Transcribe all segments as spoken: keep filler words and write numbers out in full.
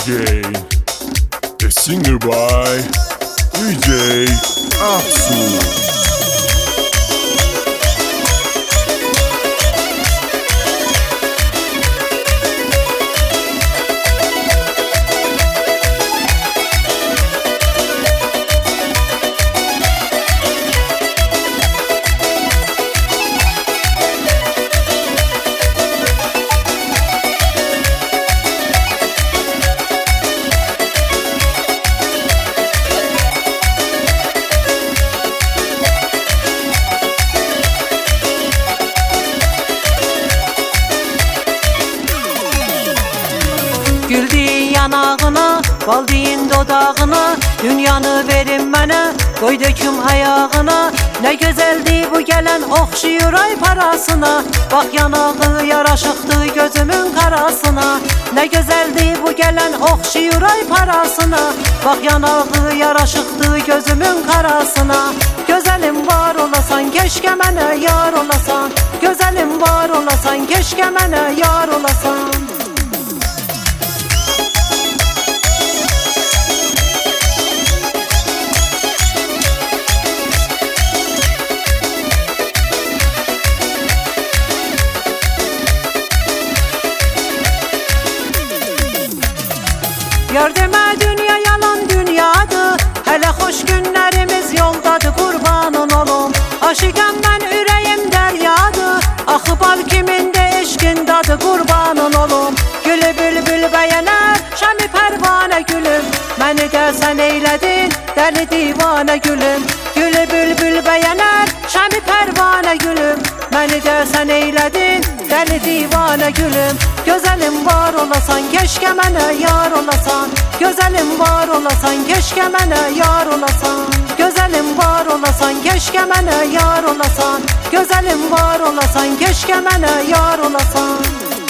again. A singer by D J Aksu. Güldüyün yanağına, bal deyin dodağına, dünyanı verin mənə, qoy döküm ayağına. Ne güzeldi bu gelen, oxşuyur ay parasına. Bak yanağı yaraşıqdı gözümün karasına. Ne güzeldi bu gelen, oxşuyur ay parasına. Bak yanağı yaraşıqdı gözümün karasına. Gözelim var olasan, keşke mənə yar olasan. Gözelim var olasan, keşke mənə yar olasan. Yar demə dünya yalan dünyadır, hələ xoş günlərimiz yoldadır, qurbanın olum. Aşıqəm mən ürəyim dəryadır, axı bal kimində eşqin dadı, qurbanın olum. Gülü bülbül bəyənər, şəmi pərvanə gülüm, məni də sən eylədin, dəli divanə gülüm. Gülü bülbül bəyənər, şəmi pərvanə gülüm, məni də sən eylədin, dəli divanə gülüm. Gözelim var olasan, keşke mənə yar olasan. Gözelim var olasan, keşke mənə yar olasan. Gözelim var olasan, keşke mənə yar olasan. Gözelim var olasan, keşke mənə yar olasan.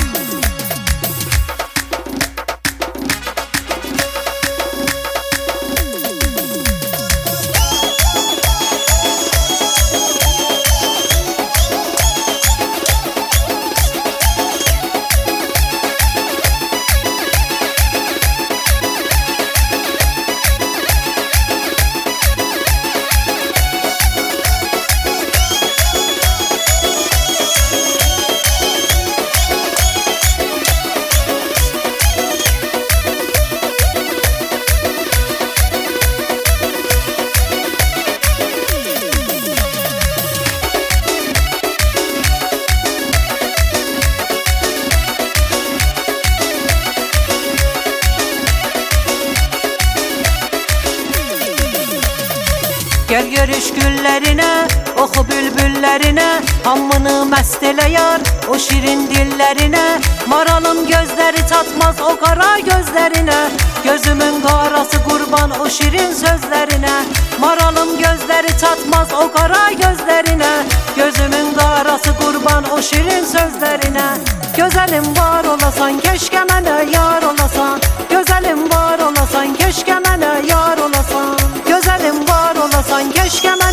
Gel görüş güllerine, oxu bülbüllerine, hamını məst elə yar, o şirin dillerine. Maralım gözleri çatmaz o kara gözlerine, gözümün karası kurban o şirin sözlerine. Maralım gözleri çatmaz o kara gözlerine, gözümün karası kurban o şirin sözlerine. Gözelim var olasan, keşke mənə yar olasan. Gözelim var olasan, keşke mənə yar olasan. Gözelim var olasan, keşke mənə